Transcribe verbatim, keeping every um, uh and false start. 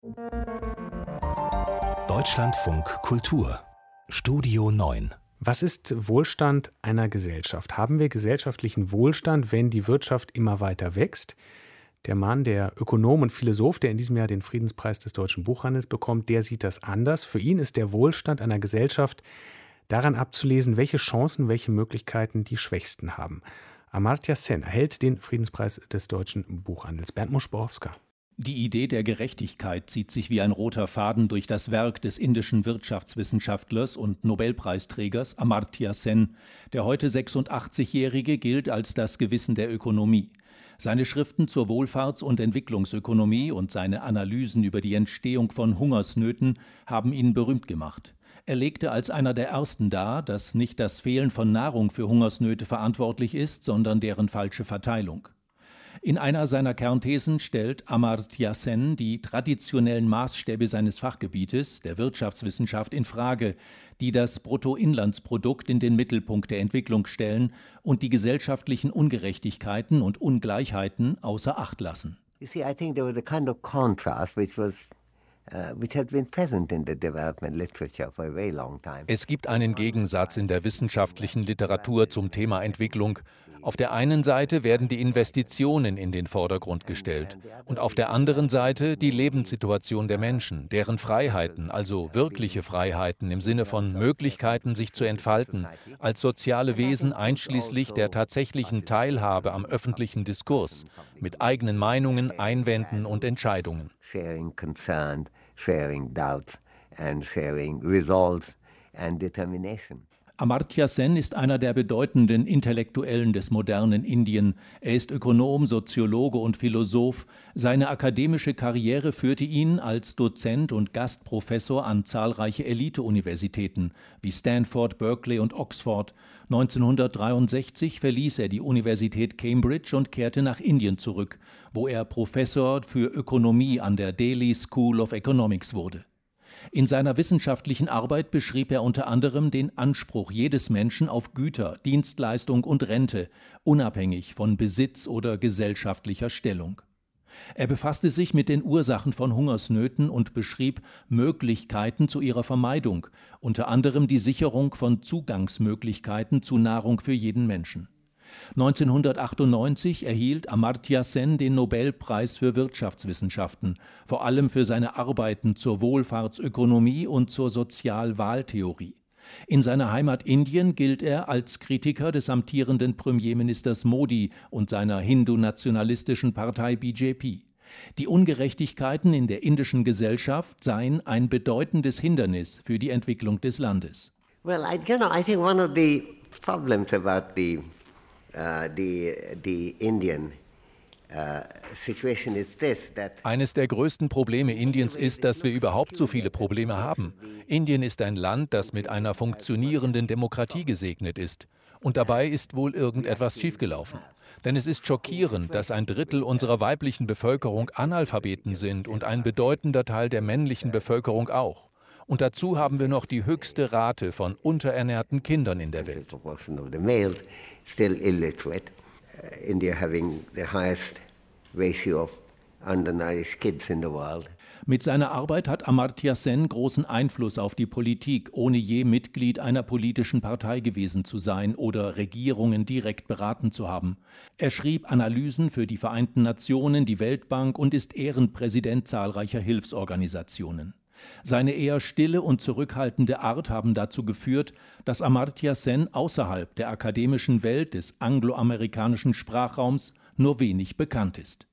Deutschlandfunk Kultur Studio neun. Was ist Wohlstand einer Gesellschaft? Haben wir gesellschaftlichen Wohlstand, wenn die Wirtschaft immer weiter wächst? Der Mann, der Ökonom und Philosoph, der in diesem Jahr den Friedenspreis des deutschen Buchhandels bekommt, der sieht das anders. Für ihn ist der Wohlstand einer Gesellschaft daran abzulesen, welche Chancen, welche Möglichkeiten die Schwächsten haben. Amartya Sen erhält den Friedenspreis des deutschen Buchhandels. Bernd Muschborowska. Die Idee der Gerechtigkeit zieht sich wie ein roter Faden durch das Werk des indischen Wirtschaftswissenschaftlers und Nobelpreisträgers Amartya Sen. Der heute sechsundachtzigjährige gilt als das Gewissen der Ökonomie. Seine Schriften zur Wohlfahrts- und Entwicklungsökonomie und seine Analysen über die Entstehung von Hungersnöten haben ihn berühmt gemacht. Er legte als einer der ersten dar, dass nicht das Fehlen von Nahrung für Hungersnöte verantwortlich ist, sondern deren falsche Verteilung. In einer seiner Kernthesen stellt Amartya Sen die traditionellen Maßstäbe seines Fachgebietes, der Wirtschaftswissenschaft, in Frage, die das Bruttoinlandsprodukt in den Mittelpunkt der Entwicklung stellen und die gesellschaftlichen Ungerechtigkeiten und Ungleichheiten außer Acht lassen. You see, I think there was a kind of contrast which was Es gibt einen Gegensatz in der wissenschaftlichen Literatur zum Thema Entwicklung. Auf der einen Seite werden die Investitionen in den Vordergrund gestellt und auf der anderen Seite die Lebenssituation der Menschen, deren Freiheiten, also wirkliche Freiheiten im Sinne von Möglichkeiten, sich zu entfalten, als soziale Wesen einschließlich der tatsächlichen Teilhabe am öffentlichen Diskurs, mit eigenen Meinungen, Einwänden und Entscheidungen. Sharing concern, sharing doubts and sharing resolve and determination. Amartya Sen ist einer der bedeutenden Intellektuellen des modernen Indien. Er ist Ökonom, Soziologe und Philosoph. Seine akademische Karriere führte ihn als Dozent und Gastprofessor an zahlreiche Elite-Universitäten wie Stanford, Berkeley und Oxford. neunzehnhundertdreiundsechzig verließ er die Universität Cambridge und kehrte nach Indien zurück, wo er Professor für Ökonomie an der Delhi School of Economics wurde. In seiner wissenschaftlichen Arbeit beschrieb er unter anderem den Anspruch jedes Menschen auf Güter, Dienstleistung und Rente, unabhängig von Besitz oder gesellschaftlicher Stellung. Er befasste sich mit den Ursachen von Hungersnöten und beschrieb Möglichkeiten zu ihrer Vermeidung, unter anderem die Sicherung von Zugangsmöglichkeiten zu Nahrung für jeden Menschen. neunzehnhundertachtundneunzig erhielt Amartya Sen den Nobelpreis für Wirtschaftswissenschaften, vor allem für seine Arbeiten zur Wohlfahrtsökonomie und zur Sozialwahltheorie. In seiner Heimat Indien gilt er als Kritiker des amtierenden Premierministers Modi und seiner hindu-nationalistischen Partei B J P. Die Ungerechtigkeiten in der indischen Gesellschaft seien ein bedeutendes Hindernis für die Entwicklung des Landes. Well, I, you know, I think one of the problems about the Uh, the, the Indian uh, situation is this, that Eines der größten Probleme Indiens ist, dass wir überhaupt so viele Probleme haben. Indien ist ein Land, das mit einer funktionierenden Demokratie gesegnet ist. Und dabei ist wohl irgendetwas schiefgelaufen. Denn es ist schockierend, dass ein Drittel unserer weiblichen Bevölkerung Analphabeten sind und ein bedeutender Teil der männlichen Bevölkerung auch. Und dazu haben wir noch die höchste Rate von unterernährten Kindern in der Welt. Still illiterate. Uh, India having the highest ratio of undernourished kids in the world. Mit seiner Arbeit hat Amartya Sen großen Einfluss auf die Politik, ohne je Mitglied einer politischen Partei gewesen zu sein oder Regierungen direkt beraten zu haben. Er schrieb Analysen für die Vereinten Nationen, die Weltbank und ist Ehrenpräsident zahlreicher Hilfsorganisationen. Seine eher stille und zurückhaltende Art haben dazu geführt, dass Amartya Sen außerhalb der akademischen Welt des angloamerikanischen Sprachraums nur wenig bekannt ist.